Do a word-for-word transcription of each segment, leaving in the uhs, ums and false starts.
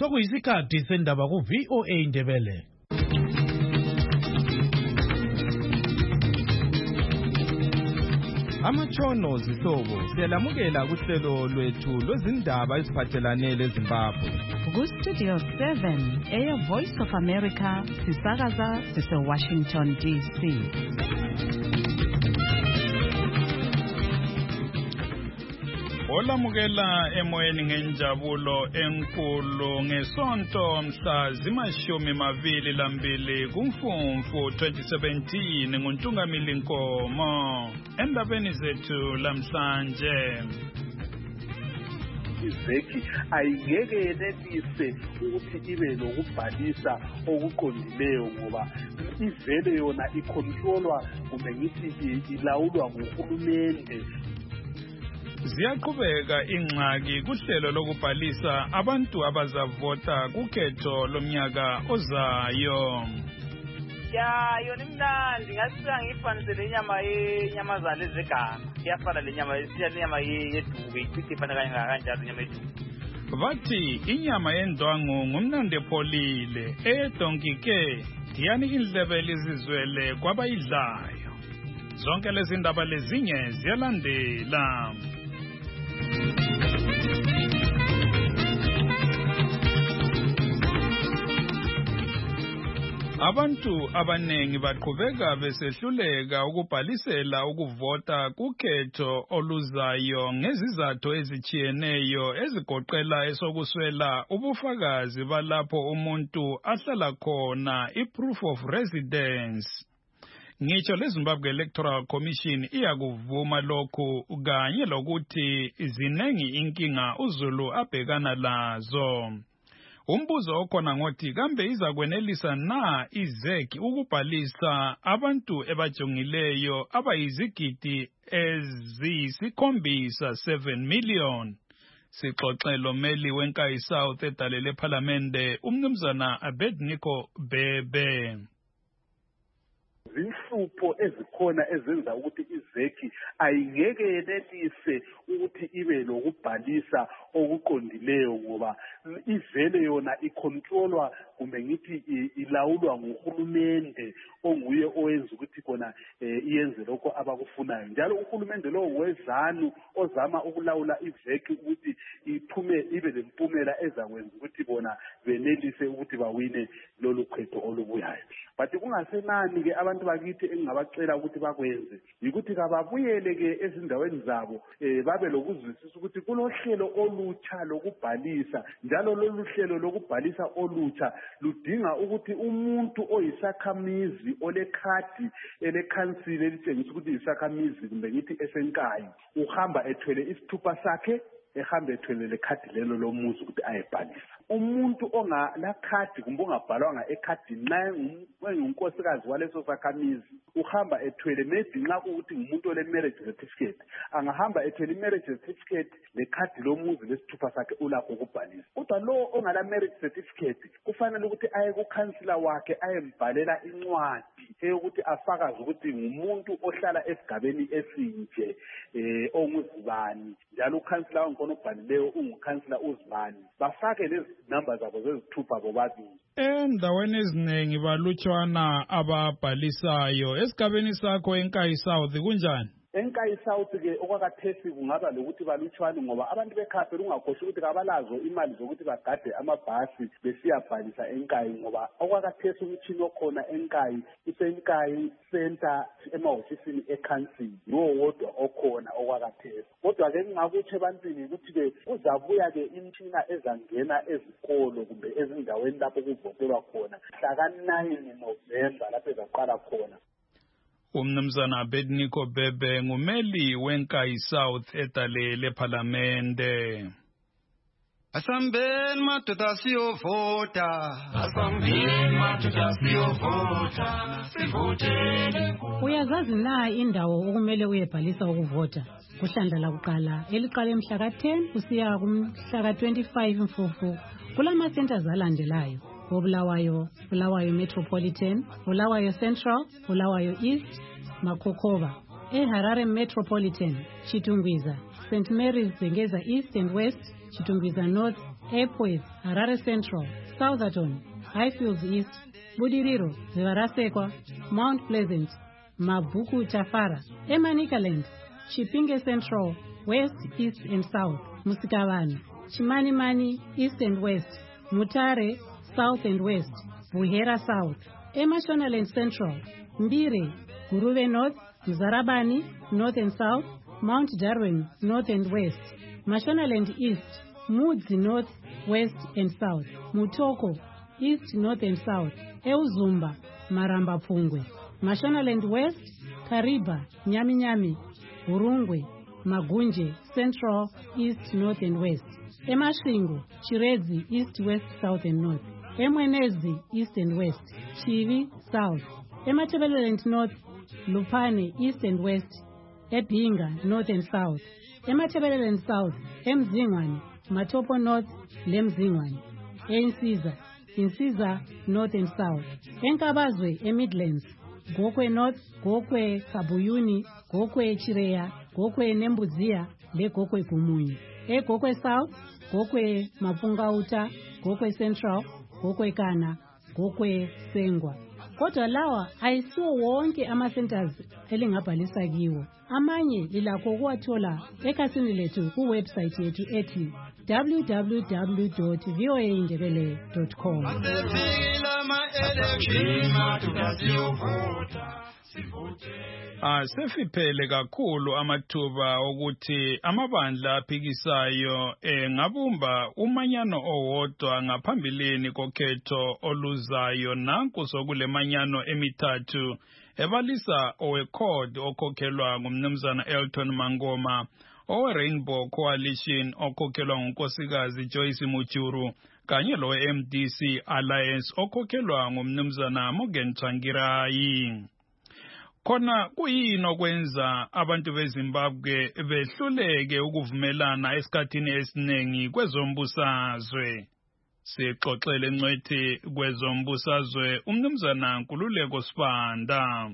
Sokuyisikhathi sendaba ku V O A Indebele. Amatshono zihlobo siyalamukela kuhlelo lwethu lwezindaba eziphathelane leZimbabwe. Ku Studio seven, Air Voice of America, sisakaza sise Washington D C. Olamukela emoyeni ngenjabulo enkulu ngesonto mhla zimashumi mabili lambili kumfumfu twenty seventeen nguNtungamili Nkomo endabeni zethu lamhlanje. Izeki ayingeke yenelise ukuthi ibe lokubhalisa okuqondileyo ngoba ivele yona icontrolwa kumbe ngithi ilawulwa nguhulumende. Ziyaqhubeka ingxaki kuhlelo lokubhalisa abantu abazavota kukhetho lomnyaka ozayo. Ya yona imnandi ngasiya ngifanisele inyama yenyamazana ezeganga iyafana lenyama lenyama yeduke ichithi ifana kanye kanjalo inyama yeduke. Bathi inyama yendwangu ngumnandi epholile edonki ke diyani indlebe lizizwele kwabayidlayo. Zonke lezi ndaba lezinye ziyalandela. Abantu abanengi baqhubeka besehluleka ukubhalisela ukuvota kukhetho oluzayo ngezizathu ezichiyeneyo ezigoqela esokuswela ubufakazi balapho umuntu ahlala khona i-proof of residence. Ngisho leZimbabwe Electoral Commission iyakuvuma lokhu kanye lokuthi zinengi inkinga uZulu abhekana lazo. Umbuzo okhona ngothi kambe izakwenelisa na izeki ukubhalisa abantu ebajongileyo abayizigidi eziyisikhombisa seven million. Sixoxelo meli wenkayi South edalele parliamente umnumzana Abednego Bebe. Zinhlupho ezikhona ezenza ukuthi izeki ayingeke yenelise ukuthi ibe lokubhalisa okuqondileyo ngoba ivele yona icontrolwa kumbe ngithi ilawulwa nguhulumende onguye owenza ukuthi kona iyenze lokho abakufunayo. Njalo uhulumende lo wezanu ozama ukulawula izeki ukuthi iphume ibe lempumela ezakwenza ukuthi bona benelise ukuthi bawine lolu khetho olubuyayo. But kungasenani ke abantu bakithi engingabacela ukuthi bakwenze ukuthi kababuyele ke ezindaweni zabo babe lokuzwisisa ukuthi kulohlelo olutsha lokubhalisa njalo lolu hlelo lokubhalisa olutsha ludinga ukuthi umuntu oyisakhamizi olekhadi elekhansile elitshengisa ukuthi yisakhamizi kumbe ngithi esenkayi uhamba ethwele isithupha sakhe ehambe ethwele lekhadi lelo lomuzi ukuthi ayebhalisa. Umuntu ongala khadi kumbe ongabhalwanga ekhadini nxa engunkosikazi waleso sakhamizi uhamba ethwele maybe nxa ukuthi ngumuntu ole marriage certificate angahamba ethwele marriage certificate lekhadi lomuzi lesithupha sakhe ulakho ukubhalisa. Kodwa lo ongala marriage certificate kufanele ukuthi aye kukhansila wakhe ayembhalela incwadi eyokuthi afakaze ukuthi ngumuntu ohlala esigabeni esinje eh onguzibani njalo ukhansila wankona obhalileyo ungukhansila uzibani bafake lezi number zabo zezithupha bobabili. Endaweni eziningi balutshwana ababhalisayo. Esigabeni sakho enkayi South kunjani? Enkayi South ke okwakathesi kungaba lokuthi balutshwane ngoba abantu bekhaya ungakhohle ukuthi kabalazo imali zokuthi bagade amabhasi besiyabhalisa enkayi ngoba okwakathesi umtshini okhona enkayi usenkayi center emahofisini ecouncil yiwo wodwa okhona okwakathesi. Kodwa ke ngingakutshe ebantwini ukuthi ke kuzabuya ke imtshina ezangena ezikolo kumbe ezindaweni lapho kuvotelwa khona mhla nine November lapho ezaqala khona. Umnumzana Abednego Bebe ngumeli wenkayi South edalele parliamente. Asambeni madoda siyovota, asambeni madoda siyovota, sivoteni. Uyazazi na indawo okumele uyebhalisa ukuvota? Kuhlandla lakuqala eliqala emhla ka ten kusiya kumhla ka twenty-five mfufu kulama centers alandelayo. Bulawayo, Bulawayo Metropolitan, Bulawayo Central, Bulawayo East, Makokova, eHarare Metropolitan, Chitungwiza, Saint Mary's Zengeza East and West, Chitungwiza North, Epworth, Harare Central, Southerton, Highfields East, Budiriro, Zivarasekwa, Mount Pleasant, Mabuku Tafara, Emanikaland, Chipinge Central, West, East and South, Musikavani, Chimanimani, East and West, Mutare, South and West, Buhera South, Emashonaland Central, Mbire, Guruve North, Mzarabani, North and South, Mount Darwin, North and West, Mashonaland East, Mudzi North, West and South, Mutoko, East, North and South, Euzumba, Maramba Pungwe, Mashonaland West, Kariba, Nyami Nyami, Urungwe, Magunje, Central, East, North and West, Emashingo, Chirezi, East, West, South and North, Emwenezi, East and West, Chivi, South, Ematebeleland North, Lupane, East and West, Ebinga, North and South, Ematebeleland South, Emzingwane, Matopo North, Lemzingwane, Ensiza, Insiza, North and South, Enkabazwe, Emidlands, Gokwe North, Gokwe Kabuyuni, Gokwe Chireya, Gokwe Nembuzia, Le Gokwe Kumunyi, E Gokwe South, Gokwe Mapungauta, Gokwe Central, Gokwe Kana, Gokwe Sengwa. Kodwa lawa ayisiwo wonke ama-centers elingabhalisa kiwo. Amanye lilakho ukuwathola ekhasini lethu kuwebsite yethu ethi w w w dot v o a indebele dot com. Asefiphele kakhulu amathuba ukuthi amabandla aphikisayo engabumba umanyano owodwa ngaphambilini kokhetho oluzayo nanku sokule manyano emithathu ebalisa oweCORD okhokhelwa ngumnumzana Elton Mangoma, owe-Rainbow Coalition okhokhelwa ngunkosikazi Joyce Mujuru kanye lowe-M D C Alliance okhokhelwa ngumnumzana Morgan Tsvangirai. Khona kuyini okwenza abantu beZimbabwe behluleke ukuvumelana esikhathini esiningi kwezombusazwe? Sixoxele ngcwethi kwezombusazwe umnumzana Nkululeko Sibanda.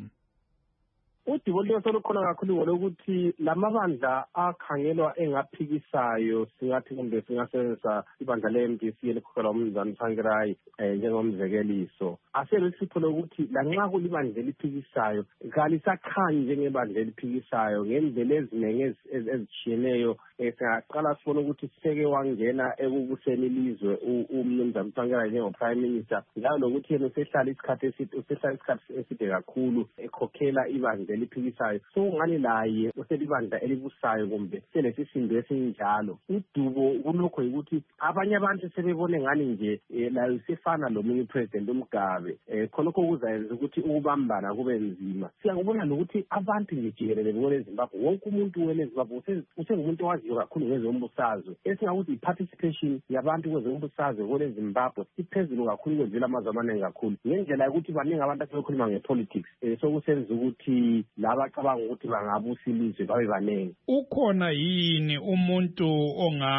Udibo lwesokhona kakhulu ngolokuthi lamabandla akhangelwa engaphikisayo singathi kumbe singasebenzisa ibandla le-M D C elikhokhelwa umnumzana Tsvangirai njengomzekeliso. Aselesipho lokuthi lanxa kulibandla eliphikisayo kalisakhanyi njengebandla eliphikisayo ngendlela eziningi ezitshiyeneyo. Singaqala sibone ukuthi seke wangena ekubuseni ilizwe umnumzana Tsvangirai njengo-Prime Minister, njalo lokuthi yena usehlala isikhathi eside usehlala isikhathi eside kakhulu ekhokhela ibandla eliphikisayo. So ngani laye uselibandla elibusayo kumbe selesisindo esinjalo. Udubo kulokho ukuthi abanye abantu sebebone ngani nje layo isefana lomunye upresident uMgabe. Khonokho kuzayenza ukuthi ukubambana kube nzima. Siyakubona nokuthi abantu nje jikelele kwele Zimbabwe, wonke umuntu wele Zimbabwe usengumuntu owaziyo kakhulu ngezombusazwe. Esingakuthi i-participation yabantu kwezombusazwe kwele Zimbabwe iphezulu kakhulu kwezela amazwe amaningi kakhulu. Ngendlela yokuthi baningi abantu asebekhuluma ngepolitics, sokusenza ukuthi laba cabanga ukuthi bangabusa ilizwe babe banengi. Ukhona yini umuntu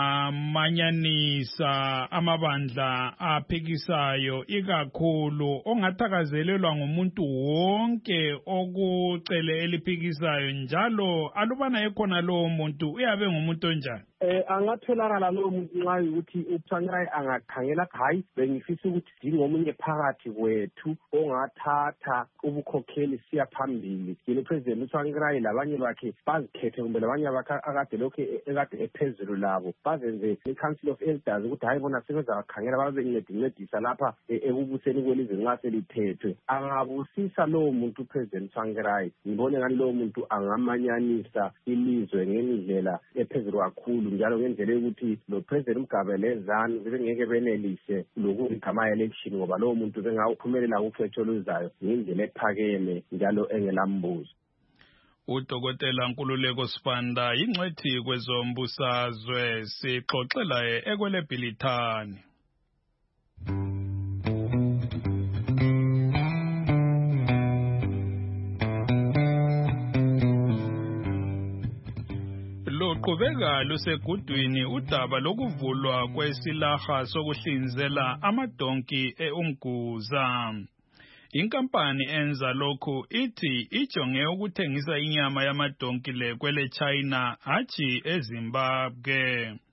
ongamanyanisa amabandla aphikisayo ikakhulu ongathakazelelwa ngumuntu wonke okucele eliphikisayo, njalo alubana ekhona lowo muntu uyabe ngumuntu onjani? Eh angatholakala lo muntu nxa ukuthi uTsvangirai angakhangela hayi bengifisa ukuthi dingomunye phakathi kwethu ongathatha ubukhokheli siya phambili. Yile president uTsvangirai labanye bakhe bazikhethe kumbe labanye bakhe akade lokho ekade ephezulu labo bazenze iCouncil of Elders ukuthi hayi bona sebezakhangela babe incedisa lapha ekubuseni kwelizwe nxa selithethwe. Angabusisa lo muntu upresident Tsvangirai, ngibone ngani lo muntu angamanyanisa ilizwe ngendlela ephezulu kakhulu, njalo ngendlela ukuthi lo president uMgabe lezani bengeke benelise lokugama election ngoba lo muntu bengawuphumelela ukhetho oluzayo ngendlela ephakeme njalo engelambuzo. Udokotela Nkululeko Sibanda ingcwethi kwezombusazwe sixoxela ekwele Bhilithani. Luqhubeka lusegudwini udaba lokuvulwa kwesilaha sokuhlinzela amadonki eUmguza. Inkampani enza lokhu ithi ijonge ukuthengisa inyama yamadonki le kwele China hatshi eZimbabwe.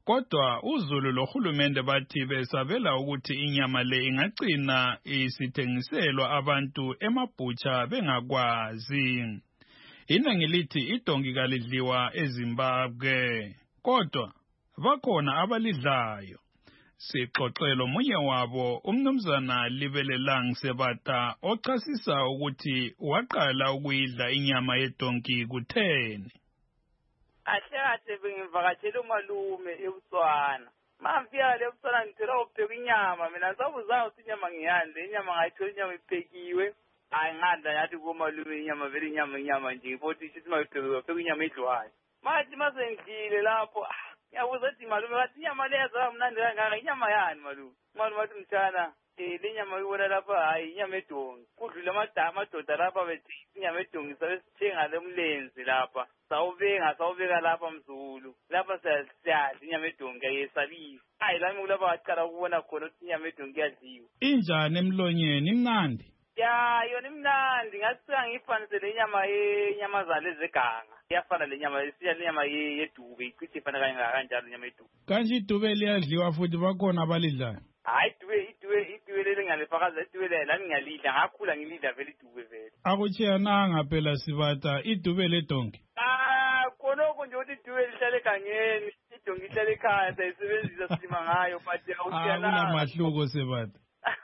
Kodwa uZulu lohulumende bathi besabela ukuthi inyama le ingagcina isithengiselwa abantu emabhutsha bengakwazi. Iningi lithi idonki kalidliwa eZimbabwe, kodwa bakhona abalidlayo. Sixoxelo munye wabo umnumzana Libelelang Sebata ochasisa ukuthi waqala ukuyidla inyama yedonki kutheni. Ahlakade bengivakatshela umalume eButswana. Mafika le eButswana ngithola upheka inyama, mina sabuzanga ukuthi inyama ngiyani, le inyama ngayithola inyama iphekiwe. Hayi ngadla yathi kumalume inyama vele inyama inyama nje ibothi isithi mayiphekiwe pheka inyama edliwayo. Mathi mase ngidlile lapho yabuza ukuthi malume wathi inyama lezo mnandi kangaka inyama yani malume. Malume wathi mthana eh le nyama uyibona lapha hayi inyama edongi. Kudlule amadama amadoda lapha bethi inyama edongi sabe sithenga lemlenzi lapha. Sawubeka sawubeka lapha mzulu. Lapha siyadla inyama edongi ayesabisa. Hayi lami kulapha waqala ukubona khona ukuthi inyama edongi yadliwa. Injani emlonyeni imnandi? Ya yona imnandi ngasika ngifanise le nyama yenyamazana ezeganga. Iyafana le nyama isiya le nyama yedube ichithi ifana kangaka kanjalo inyama yedube. Kanje idube liyadliwa futhi bakhona abalidlayo. Hayi idube idube idube leli ngalifakaza idube leli ngiyalidla ngakhula ngilidla vele idube vele. Akuchiyananga phela Sibata idube ledonki. Ah khonoko nje ukuthi idube lihlale egangeni idonki lihlale ekhaya sayisebenzisa silima ngayo but akuchiyananga. Akula mahluko Sibata.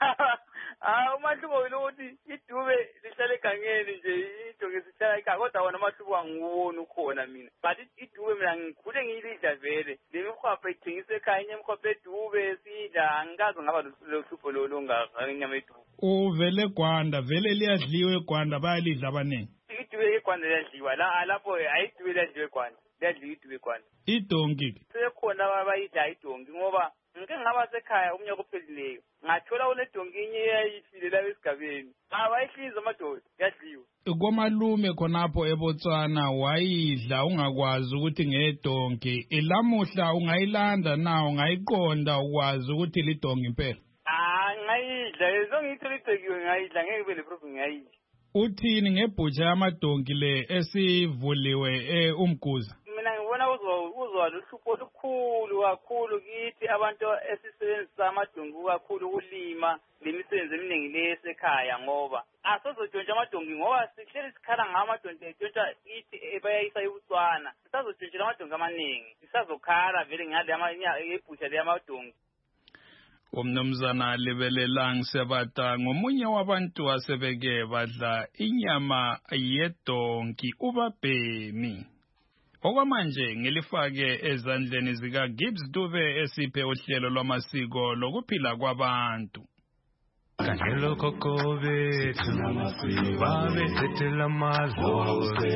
Ah umahluko ukuthi idube lihlale egangeni nje idonki sihlala ekhaya kodwa wona amahluko angiwona ukhona mina but idube mina ngikhule ngiyilidla vele le mikhwapha ithengisa ekhaya inyama mikhwapha edube sidla angikaze ngaba lohlupho lolongaka inyama yedube. Uvele eGwanda vele liyadliwa eGwanda bayalidla abaningi. Idube eGwanda liyadliwa la lapho ayidube liyadliwa eGwanda liyadliwa idube eGwanda. Idonki sekhona abayidla idonki ngoba ngike ngaba sekhaya umnyaka ophelileyo ngathola unedonki inye eyayifile la esigabeni abayihliza amadoda yadliwa. Komalume khonapho eBotswana wayidla ungakwazi ukuthi ngedonki ilamuhla ungayilanda nawo ngayiqonda ukwazi ukuthi lidonki impela. Ah ngayidla lezo ngithola idonki ngayidla ngeke bele proof ngayidla. Uthini ngebhutsha yamadonki le esivuliwe eUmguza? Mina ngibona uzwa luhlupho olukhulu kakhulu kithi abantu esisebenzisa amadonki kakhulu ukulima lemisebenzi eminingi lesekhaya ngoba asizotshontsha amadonki ngoba sihleli sikhala ngamadonki etshontsha ithi ebayayisa eButswana sisazotshontshela amadonki amaningi sisazokhala vele ngale yebhutsha leyamadonki. Umnumzana Libelelang Sebata ngomunye wabantu asebeke badla inyama yedonki ubabhemi. Okwamanje ngilifake ezandleni zika Gibbs Dube esiphe uhlelo lwamasiko lokuphila kwabantu. Kangelo kokobe babe setela mazwe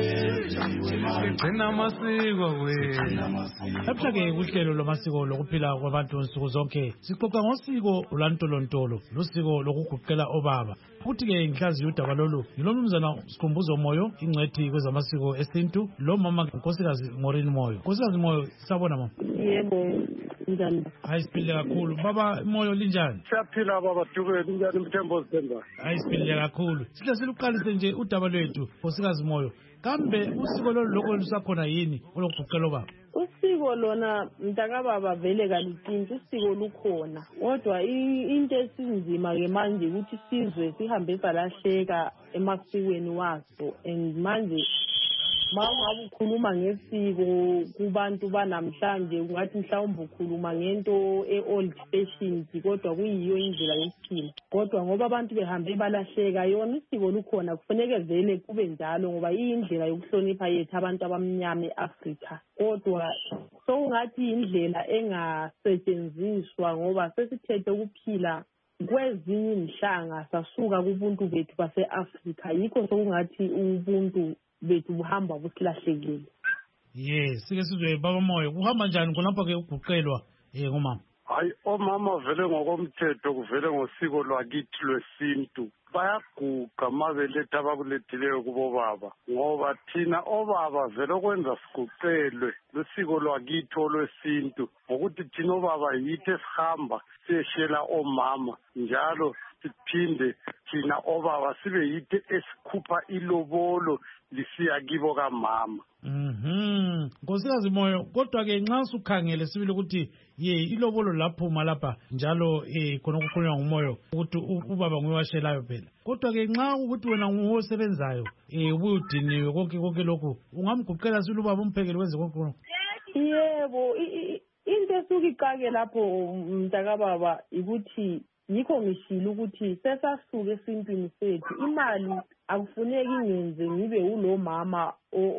ngena masiko we. Lapha-ke kuhlelo lwamasiko lokuphila kwabantu nsuku zonke sixoxa ngosiko lwantolontolo lusiko lokuguqela obaba. Futhi-ke ngihlaziya udaba lolu ngilomnumzana Sikhumbuzo Moyo ingcwethi kwezamasiko esintu lo mama Nkosikazi Maureen Moyo. Nkosikazi Moyo sabona mama. Yebo njani? Hayi siphile kakhulu. Baba Moyo linjani? Siyaphila baba Dube linjani mthembo Zimba? Hayi siphile kakhulu. Sihle siluqalise nje udaba lwethu Nkosikazi Moyo. Kambe usiko lolu lokho lusakhona yini olokuguqela obaba? Usiko lona mntakababa vele kalicinti usiko lukhona kodwa into esinzima ke manje ukuthi sizwe sihambe salahleka emasikweni waso and manje mawungabe ukhuluma ngesiko kubantu banamhlanje ungathi mhlawumbe ukhuluma ngento e-old fashioned kodwa kuyiyo indlela yokuphila kodwa ngoba abantu behambe balahleka yona isiko lukhona kufanele vele kube njalo ngoba iyindlela yokuhlonipha yethu abantu abamnyama eAfrika kodwa sokungathi indlela engasetshenziswa ngoba sesithethe ukuphila kwezinye inhlanga sasuka kubuntu bethu base-Afrika yikho sokungathi ubuntu bethu buhamba busilahlekile. Yes, sike sizwe baba Moyo kuhamba njani khonapha-ke ukuguqelwa eh ngomama? Hayi omama vele ngokomthetho kuvele ngosiko lwakithi lwesintu bayaguqa mabeletha abakulethileyo kubo baba ngoba thina obaba vele okwenza siguqelwe lwesiko lwakithi olwesintu ngokuthi thina obaba yithi esihamba siyeshela omama njalo siphinde thina obaba sibe yithi esikhupha ilobolo lisiya kibo kamama. Mhm. Nkosikazi Moyo, kodwa ke nxa usukhangele sibili ukuthi ye ilobolo laphuma lapha njalo eh khona ukukhulunywa ngumoyo ukuthi ubaba nguwashelayo phela. Kodwa ke nxa ukuthi wena nguwosebenzayo eh ubudiniwe konke konke lokho ungamguqela sibili ubaba umphekele wenze konke konke. Yebo, into esukiqake lapho mntaka baba ukuthi yikho ngishilo ukuthi sesasuke esintwini sethu imali akufuneki ngenze ngibe ulo mama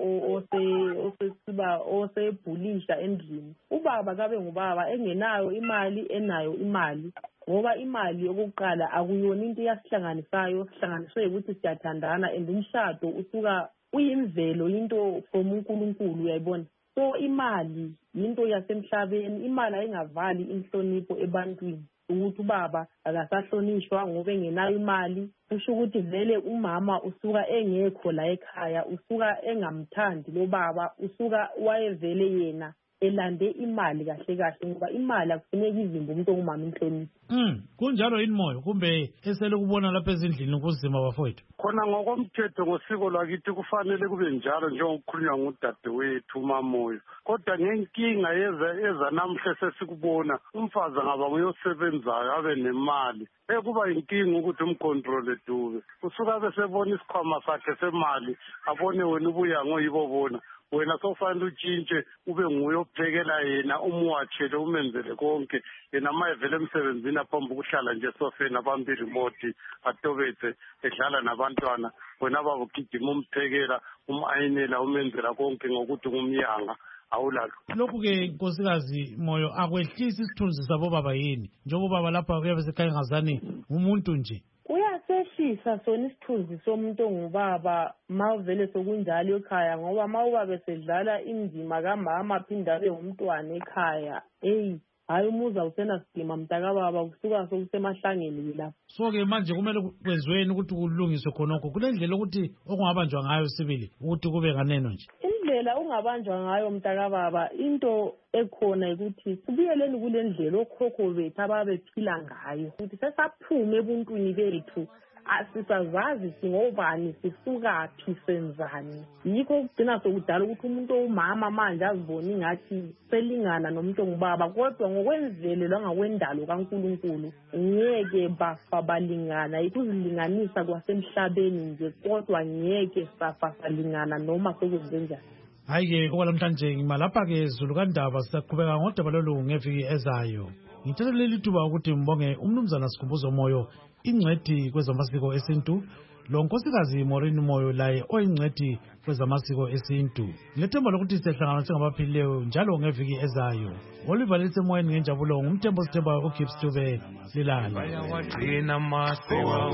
osesiba osebhulisha endlini. Ubaba kabe ngubaba engenayo imali enayo imali ngoba imali yokuqala akuyona into yasihlanganisayo sihlanganiswe ukuthi siyathandana and umshado usuka uyimvelo into from uNkulunkulu uyayibona. So imali into yasemhlabeni, imali ayingavali inhlonipho ebantwini ukuthi ubaba akasahlonishwa ngoba engenayo imali. Kusho ukuthi vele umama usuka engekho la ekhaya, usuka engamthandi lo baba, usuka wayevele yena elande imali kahle kahle ngoba imali akufuneki izimbo umuntu ongumama inhlonipho. Mm, kunjalo yini Moyo kumbe esele kubona lapha ezindlini kuzima bafowethu? Khona ngokomthetho ngosiko lwakithi kufanele kube njalo njengokukhulunywa ngudadewethu uMamoyo. Kodwa ngenkinga yeza eza namhle sesikubona umfazi ngaba uyosebenzayo abe nemali. Ekuba inkinga ukuthi umcontrol Dube. Usuka besebona isikhwama sakhe semali abone wena ubuya ngoyibo bona. Wena sofanele utshintshe ube nguye ophekela yena umwatshele umenzele konke yena mayevele emsebenzini aphambi ukuhlala nje sofeni abambi remote atobetse edlala nabantwana wena baba ugijima umphekela umayinela umenzela konke ngokuthi ngumyanga awulalo. Lokhu ke nkosikazi Moyo akwehlisi isithunzi sabo baba yini njengoba baba lapha kuyabe sekhaya ngazani umuntu nje. Uyasehlisa sona isithunzi somuntu ongubaba mawuvele sokunjalo ekhaya ngoba mawubabe sedlala indima kamama aphinda abe umntwana ekhaya. Hey, hayi umuza usena sidima mntaka baba kusuka sokusemahlangeni lapho. So ke manje kumele kwenziweni ukuthi kulungiswe khonokho kulendlela ukuthi okungabanjwa ngayo sibili ukuthi kube nganeno nje. Indlela ungabanjwa ngayo mntaka baba into ekhona ukuthi sibuyeleni kule ndlela okhokho bethu ababephila ngayo ukuthi sesaphume ebuntwini bethu asisazazi singobani sisukaphi senzani. Yikho kugcina sokudala ukuthi umuntu owumama manje azibona ingathi selingana nomuntu ongubaba kodwa ngokwenzele langakwendalo kaNkulunkulu ngeke bafa balingana. Ikuzilinganisa kwasemhlabeni nje kodwa ngeke safa salingana noma sokwenzenjani. Hayi ke okwalamhlanje ngimalapha ke Zulu kaNdaba saqhubeka ngodaba lolu ngeviki ezayo. Ngithatha leli thuba ukuthi mbonge umnumzana Sikhumbuzo Moyo ingcedi kwezamasiko esintu lo nkosikazi Maureen Moyo laye oyingcedi kwezamasiko esintu. Ngethemba lokuthi sihlangana singabaphilileyo njalo ngeviki ezayo. Oliver Litsemoyeni ngenjabulo ngumthembo sithemba uGibbs Dube lilala. Bayawagcina masiko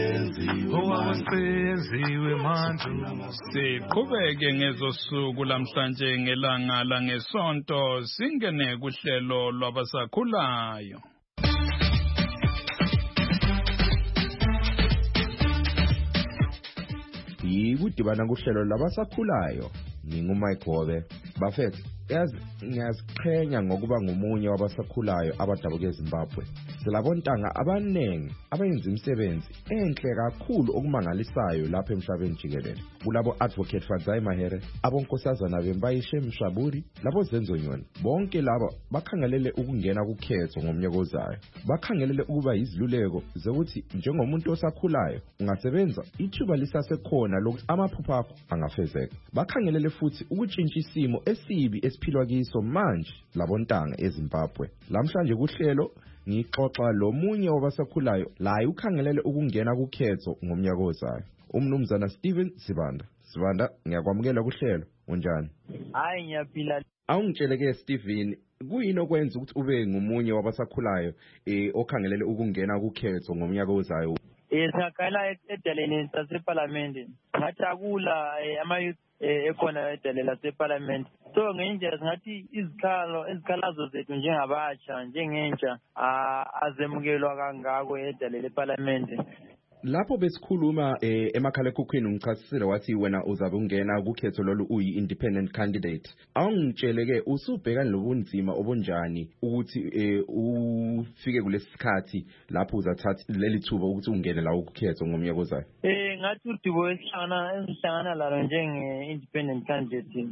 owawenziwe manje. Siqhubeke ngezosuku lamhlanje ngelanga langesonto singene kuhlelo lwabasakhulayo. Yikudibana kuhlelo labasakhulayo nginguMike Gobe bafethu yazi ngiyaziqhenya ngokuba ngumunye wabasakhulayo abadabuke eZimbabwe. Silabontanga abanengi abenza imisebenzi enhle kakhulu okumangalisayo lapha emhlabeni jikelele. Kulabo advocate Fadzai Mahere, abonkosazana bembayishe Mshaburi, labo Zenzonyoni. Bonke laba bakhangelele ukungena kukhetho ngomnyaka ozayo. Bakhangelele ukuba iziluleko zokuthi njengomuntu osakhulayo ungasebenza ithuba lisasekhona lokuthi amaphupho akho angafezeka. Bakhangelele futhi ukutshintsha isimo esibi esiphilwa kiso manje labontanga eZimbabwe. Lamhlanje kuhlelo ngixoxa lomunye wabasakhulayo laye ukhangelele ukungena kukhetho ngomnyaka ozayo. Umnumzana Steven Sibanda. Sibanda, ngiyakwamukela kuhlelo. Unjani? Hayi ngiyaphila. Awungitsheleke Steven, kuyini okwenza ukuthi ube ngumunye wabasakhulayo eh okhangelele ukungena kukhetho ngomnyaka ozayo? Eh sakhala edaleni laseParliament. Ngathakula ama ekhona edalela laseParliament. So ngenja ngathi izikhalo ezikhalazo zethu njengabatsha njengentsha azemukelwa kangako edalela leParliament. lapho besikhuluma eh, emakhalekhukhwini ungichasisile wathi wena uzabe ungena kukhetho lolu uyi-independent candidate. Awungitsheleke usubhekani lobunzima obunjani ukuthi eh, ufike kulesi sikhathi lapho uzathatha leli thuba ukuthi ungene la ukukhetho ngomnyaka ozayo? Eh ngathi uDibo esihlangana esihlangana lalo njenge-independent candidate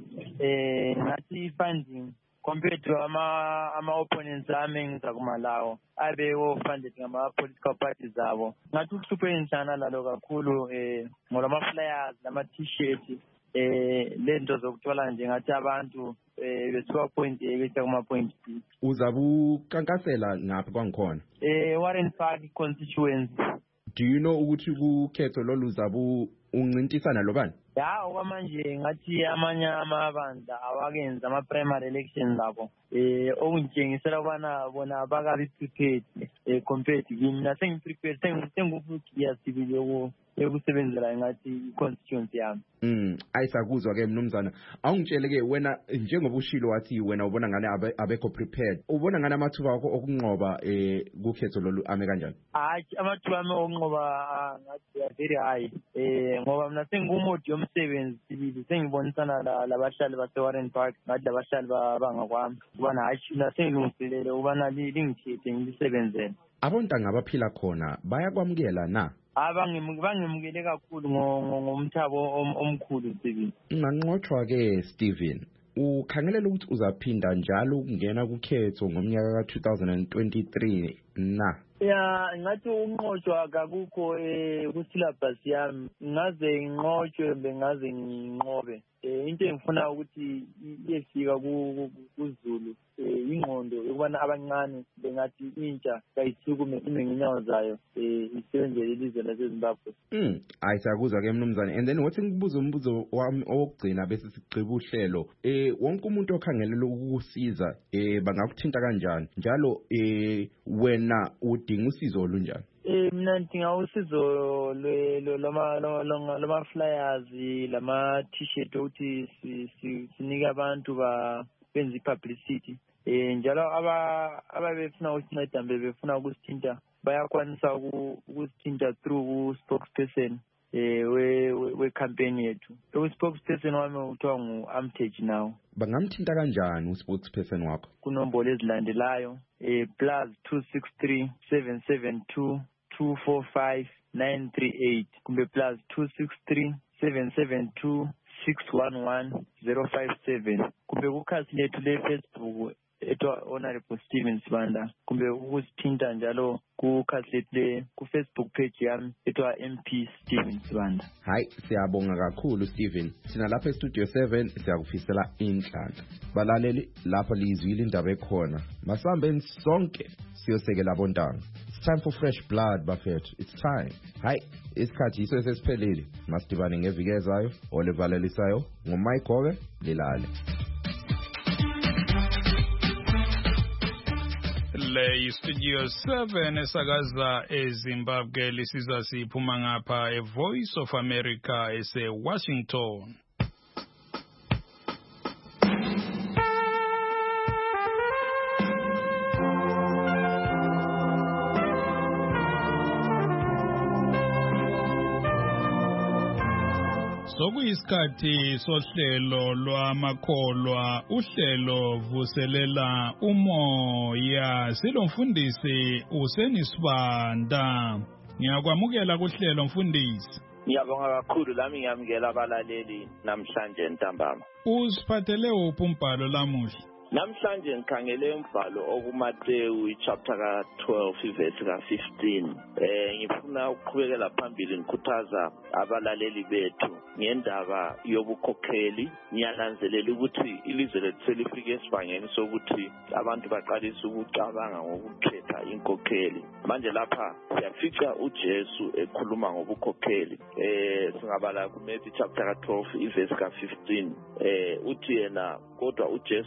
eh ngathi funding compared to ama ama opponents ami engizakuma lawo abe wo funded ngama political parties zabo. Ngathi ukuhluphe insana lalo kakhulu eh ngolama flyers lama t-shirt eh lento zokuthola nje ngathi abantu eh bethiwa point A bese kuma point B. Uzabu kankasela ngapha kwangikhona? Eh Warren Park constituency. Do you know ukuthi kukhetho lolu uzabu uncintisana lobani? Ya okwamanje ngathi amanye amabandla awakenza ama primary elections labo eh okungitshengisela ubana bona bakabi prepared eh compared kimi nasengi prepared sengufuthi yasibile wo ekusebenzela ngathi constituency yami. Mm ayisakuzwa ke mnumzana awungitshele ke wena njengoba ushilo wathi wena ubona ngane abe, abekho prepared ubona ngane amathuba akho okunqoba eh kukhetho lolu ame kanjani? Hayi amathuba ami okunqoba ngathi very high eh ngoba mina sengumodi yomsebenzi sibili sengibonisana labahlali base Warren Park ngathi labahlali bangakwami ubana hayi mina sengilungiselele ubana lingithethe ngilisebenzele. Abontanga abaphila khona bayakwamukela na? Abangimukele kakhulu ngomthabo omkhulu Steven. Unganqothwa ke Steven ukhangelela ukuthi uzaphinda njalo ukungena kukhetho ngomnyaka ka two thousand twenty-three na? Ya ngathi unqotshwa akukho eh ku syllabus yami ngaze nginqotshwe bengaze nginqobe eh into engifuna ukuthi iyefika kuZulu eh ingqondo ukubana abancane bengathi intsha kayithukume ime ngenyawo zayo eh isebenzele ilizwe laseZimbabwe. Mm ayisakuzwa ke mnumzane and then wathi ngibuza umbuzo wami owugcina bese sigciba uhlelo eh wonke umuntu okhangelela ukukusiza eh bangakuthinta kanjani njalo eh wena udinga usizo olunjani? Eh mina ngidinga usizo lama lama flyers lama t-shirt ukuthi sinike abantu ba benza publicity eh njalo aba ababefuna ukusinceda befuna ukusithinta bayakwanisa ukusithinta through spokesperson eh we we campaign yethu. Lo spokesperson wami uthiwa ngu Amtage now. Bangamthinta kanjani uspokesperson wakho? Kunombolo ezilandelayo eh plus two six three seven seven two two four five nine three eight kumbe plus two six three seven seven two six one one zero five seven kumbe kukhasi lethu le Facebook etwa Honorable Steven Sibanda kumbe ukusithinta njalo kukhasi lethu le ku Facebook page yami etwa M P Steven Sibanda. Hayi siyabonga kakhulu Steven. Sina lapha estudio seven siyakufisela inhlanhla. Balaleli lapha lizwile indaba ekhona. Masambeni sonke siyosekela abontanga. It's time for fresh blood bafethu. It's time. Hayi isikhathi iso sesiphelile. Masidibane ngeviki ezayo olevalelisayo ngoMike Gobe lilale. Le Studio seven esakaza eZimbabwe lisiza siphuma ngapha e Voice of America ese Washington. Sokuyisikhathi sohlelo lwamakholwa uhlelo vuselela umoya silomfundisi usenisibanda ngiyakwamukela kuhlelo mfundisi. Ngiyabonga kakhulu lami ngiyamukela abalaleli namhlanje ntambama. Usiphathele uphi umbhalo lamuhla? Namhlanje ngikhangele umbhalo okuMateyu chapter ka twelve verse ka fifteen. Eh ngifuna ukuqhubekela phambili ngikhuthaza abalaleli bethu ngendaba yobukhokheli. Ngiyananzelela ukuthi ilizwe lethu selifike esibangeni sokuthi abantu baqalisa ukucabanga ngokukhetha inkokheli. Manje lapha siyafica uJesu ekhuluma ngobukhokheli. Eh singabala kuMateyu chapter ka twelve verse ka fifteen. Eh uthi yena kodwa uJesu esekwa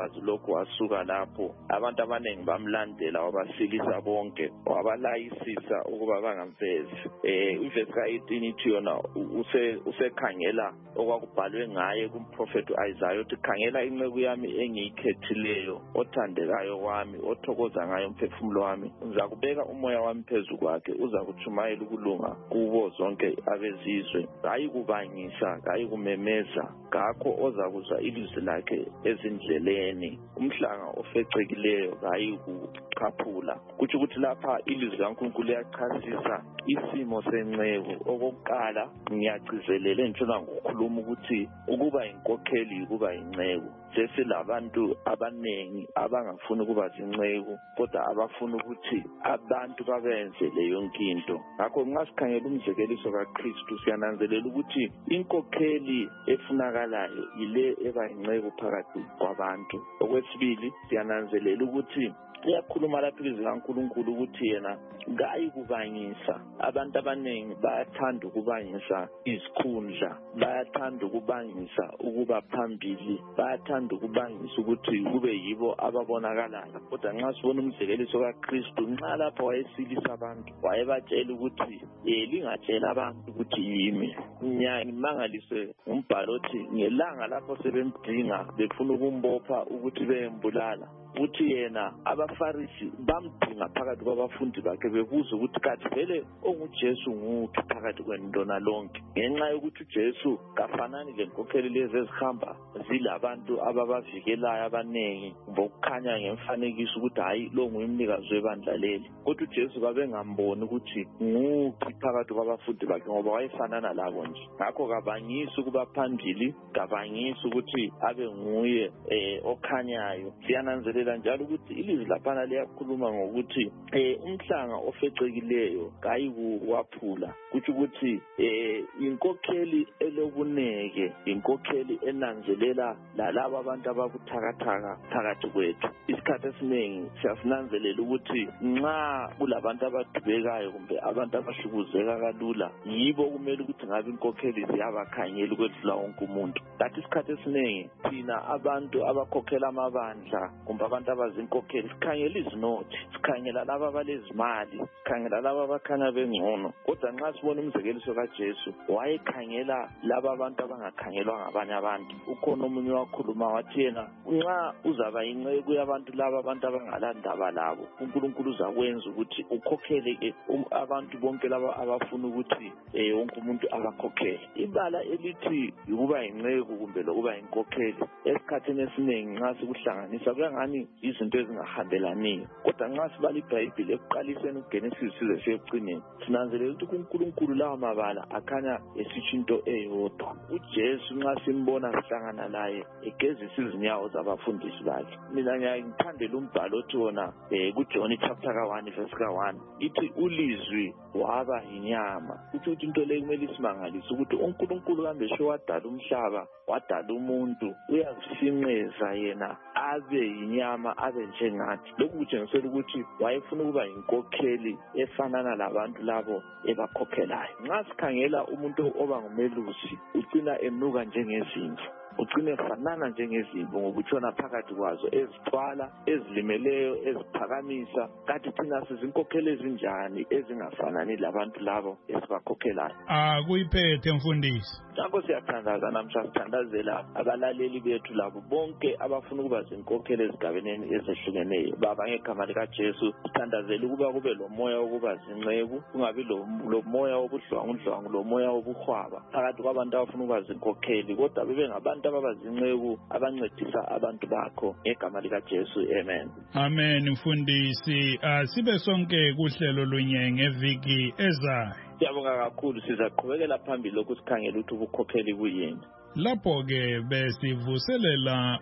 ulwazi lokhu wasuka lapho abantu abaningi bamlandela wabasilisa bonke wabalayisisa ukuba bangamvezi. Eh ivesi ka-eighteen ithi yona use usekhangela okwakubhalwe ngaye kumprofeti u-Isaiah uthi khangela inceku yami engiyikhethileyo othandekayo kwami othokoza ngayo umphefumulo wami ngizakubeka umoya wami phezu kwakhe uza kutshumayela ukulunga kubo zonke abezizwe hayi kubangisa hayi kumemeza ngakho ozakuzwa ilizwi lakhe ezindleleni umhlanga ofecekileyo hayi kuchaphula kuthi ukuthi lapha ilizwi laNkulunkulu liyachasisa isimo senceku okokuqala ngiyagcizelela entshona ngokukhuluma ukuthi ukuba inkokheli ukuba inceku sesilabantu abanengi abangafuni ukuba zinceku kodwa abafuna ukuthi abantu babenzele yonke into ngakho nxa sikhangela umzekeliso kaKristu siyananzelela ukuthi inkokheli efunakalayo ile eba inceku phakathi kwabantu. Okwesibili siyananzelela ukuthi siyakhuluma lapha ilizwi laNkulunkulu ukuthi yena ngayi kubangisa abantu abaningi bayathanda ukubangisa izikhundla bayathanda ukubangisa ukuba phambili bayathanda ukubangisa ukuthi kube yibo ababonakalayo kodwa nxa sibona umzekeliso kaKristu nxa lapha wayesilisa abantu wayebatshela ukuthi eh lingatshela abantu ukuthi yimi ngimangaliswe umbhalo othi ngelanga lapho sebemdinga befuna ukumbopha ukuthi beyembulala uthi yena abafarisi bamdinga phakathi kwabafundi bakhe bebuza ukuthi kathi vele onguJesu nguphi phakathi kwentona lonke ngenxa yokuthi uJesu kafanani lenkokheli lezi ezihamba zilabantu ababavikelayo abanengi ngokukhanya ngemfanekiso ukuthi hayi lo nguyimnikazi webandla leli kodwa uJesu babengamboni ukuthi nguphi phakathi kwabafundi bakhe ngoba wayefanana labo nje ngakho kabangisi ukuba phambili kabangisi ukuthi abe nguye eh okhanyayo siyananzelela njalo ukuthi ilizwi laphana liyakhuluma ngokuthi eh umhlanga ofecekileyo kayi kuwaphula kuthi ukuthi eh inkokheli elobuneke inkokheli enanzelela lalabo abantu ababuthakathaka phakathi kwethu isikhathi esiningi siyasinanzelela ukuthi nxa kulabantu abadubekayo kumbe abantu abahlukuzeka kalula yibo kumele ukuthi ngabe inkokheli ziyabakhanyela ukwedlula wonke umuntu that isikhathi esiningi thina abantu abakhokhela amabandla kumbe abantu abazinkokheli sikhangela izinothi sikhangela laba abalezimali sikhangela laba abakhanya bengcono kodwa nxa sibona umzekeliso kaJesu wayekhangela laba abantu abangakhangelwa ngabanye abantu ukhona omunye wakhuluma wathi yena nxa uzaba inceku yabantu laba abantu abangalandaba labo uNkulunkulu uzakwenza ukuthi ukhokhele abantu bonke laba abafuna ukuthi eh wonke umuntu abakhokhele ibala elithi ukuba inceku kumbe lokuba inkokheli esikhathini esiningi nxa sikuhlanganisa kuyangani izinto ezingahambelaniyo kodwa nxa sibala iBhayibheli ekuqaliseni uGenesis size siyekucineni sinanzelela ukuthi uNkulunkulu lawa mabala akhanya esitsho into eyodwa uJesu nxa simbona sihlangana laye egezisa izinyawo zabafundisi bakhe mina ngiyangithandela umbhalo othi wona eh kuJohn chapter one verse one ithi ulizwi waba inyama ukuthi into le kumele isimangalise ukuthi uNkulunkulu kambe sho wadala umhlaba wadala umuntu uyazifinqeza yena abe inyama abe njengathi lokhu kutshengisela ukuthi wayefuna ukuba inkokheli efanana labantu labo ebakhokhelayo nxa sikhangela umuntu oba ngumelusi ucina enuka njengezimvu ugcine fanana njengezimvu ngokutshona phakathi kwazo ezithwala ezilimeleyo eziphakamisa kanti thina sizinkokheli ezinjani ezingafanani labantu labo esibakhokhelayo ah kuyiphethe mfundisi ngakho siyathandaza namhla sithandazela abalaleli bethu labo bonke abafuna ukuba zinkokheli ezigabeni ezehlukeneyo baba ngegama likaJesu sithandazela ukuba kube lo moya wokuba zinceku kungabi lo moya wobuhlwangudlwangu lo moya wobuhwaba phakathi kwabantu abafuna ukuba zinkokheli kodwa bebe ngabantu abazinceku abancedisa abantu bakho ngegama likaJesu amen amen mfundisi asibe sonke kuhlelo lunye ngeviki ezayo siyabonga kakhulu sizaqhubekela phambili lokhu sikhangela ukuthi ubukhokheli kuyini lapho-ke besivuselela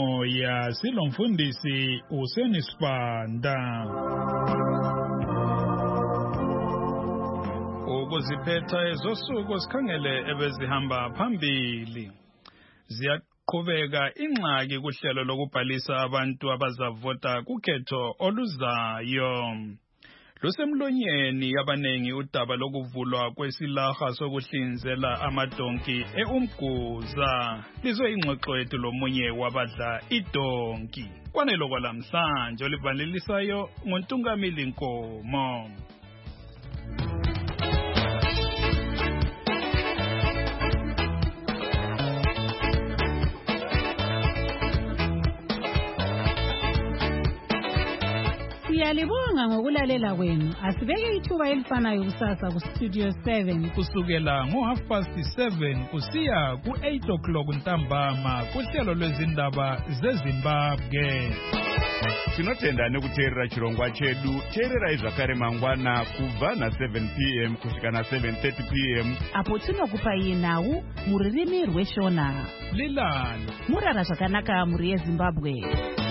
umoya silomfundisi usenisibanda ukuziphetha ezosuku sikhangele ebezihamba phambili ziyaqhubeka ingxaki kuhlelo lokubhalisa abantu abazavota kukhetho oluzayo lusemlonyeni yabanengi udaba lokuvulwa kwesilaha sokuhlinzela amadonki e-Umguza. Lizwe ingxoxo yethu lomunye wabadla idonki. Kwanelo kwalamhlanje olivalelisayo nguNtungamili Nkomo. Siyalibonga ngokulalela kwenu. Asibeke ithuba elifanayo kusasa ku Studio seven kusukela ngo half past seven kusiya ku eight o'clock ntambama kuhlelo lwezindaba zeZimbabwe. Tinotenda nekuteerera chirongwa chedu. Teererai zvakare mangwana kubva na seven p m kusvika na seven thirty p m apo tinokupai nhau muririmi rweshona. Lilani murara zvakanaka muri yeZimbabwe.